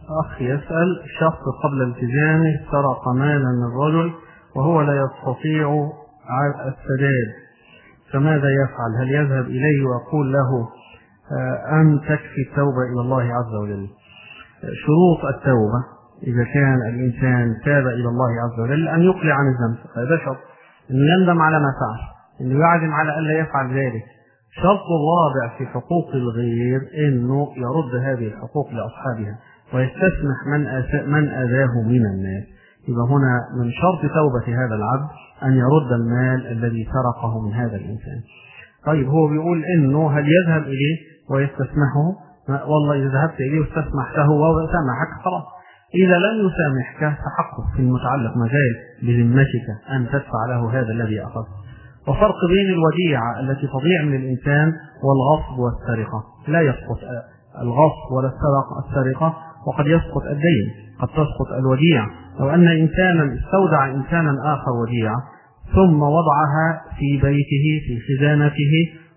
أخ يسأل: شخص قبل التزامه سرق مالا من رجل وهو لا يستطيع السداد، فماذا يفعل؟ هل يذهب إليه ويقول له أم تكفي التوبة إلى الله عز وجل؟ شروط التوبة إذا كان الإنسان تاب إلى الله عز وجل أن يقلع عن الذنب، هذا شرط، أنه يندم على ما فعل، أنه يعزم على ألا يفعل ذلك. شرط الرابع في حقوق الغير أنه يرد هذه الحقوق لأصحابها ويستسمح من أذاه من الناس. يبقى هنا من شرط توبة هذا العبد أن يرد المال الذي سرقه من هذا الإنسان. طيب هو بيقول إنه هل يذهب إليه ويستسمحه؟ والله إذا ذهبت إليه واستسمحته وسامحك خلاص. إذا لم يسامحك فحقك في المتعلق مجال بذمتك أن تدفع له هذا الذي أخذ. وفرق بين الوديعة التي تضيع من الإنسان والغصب والسرقة. لا يسقط الغصب ولا السرقة، وقد يسقط الدين، قد تسقط الوديعة. لو أن إنسانا استودع إنسانا آخر وديعة ثم وضعها في بيته في خزانته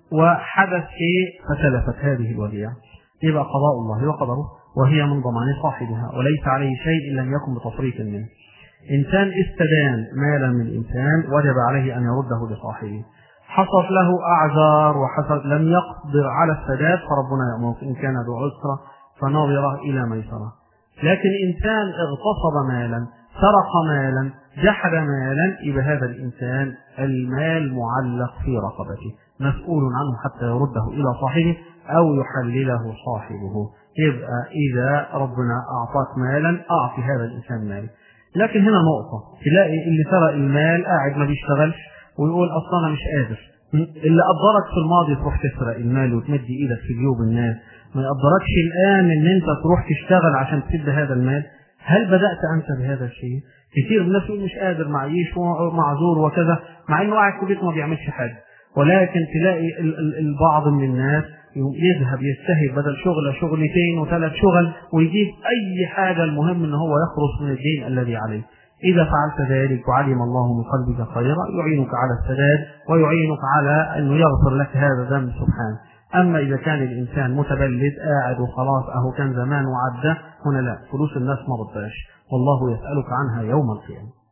وحدث شيء فتلفت هذه الوديعة، يبقى قضاء الله وقدره، وهي من ضمان صاحبها وليس عليه شيء إن لم يكن بتصريف منه. إنسان استدان مالا من إنسان وجب عليه أن يرده لصاحبه، حصل له أعذار وحصل لم يقدر على السداد فربنا يأمر إن كان ذو عسرة فناظرة إلى ميسرة. لكن إنسان اغتصب مالا، سرق مالا، جحد مالا، يبقى هذا الإنسان المال معلق في رقبته، مسؤول عنه حتى يرده إلى صاحبه أو يحلله صاحبه. يبقى إذا ربنا أعطاك مالا أعطي هذا الإنسان مال. لكن هنا نقطة، تلاقي اللي سرق المال قاعد ما بيشتغلش ويقول أصلا أنا مش قادر. اللي قدرك في الماضي تروح تسرق المال وتمد إيدك في جيوب الناس، ما يقدركش الآن إن أنت تروح تشتغل عشان تسد هذا المال. هل بدأت أنت بهذا الشيء؟ كثير من الناس يقول مش قادر، معيش ومعذور وكذا، مع إنه قاعد في بيته ما بيعملش حاجة. ولكن تلاقي البعض من الناس يذهب يستهب بدل شغلتين وثلاث شغل ويجيب أي حاجة، المهم إن هو يخلص من الدين الذي عليه. إذا فعلت ذلك وعلم الله من قلبك خيرا يعينك على السداد ويعينك على أنه يغفر لك هذا الذنب سبحانه. أما إذا كان الإنسان متبلد قاعد وخلاص أهو كان زمان وعدى، هنا لا، فلوس الناس ما ردهاش، والله يسألك عنها يوم القيامة.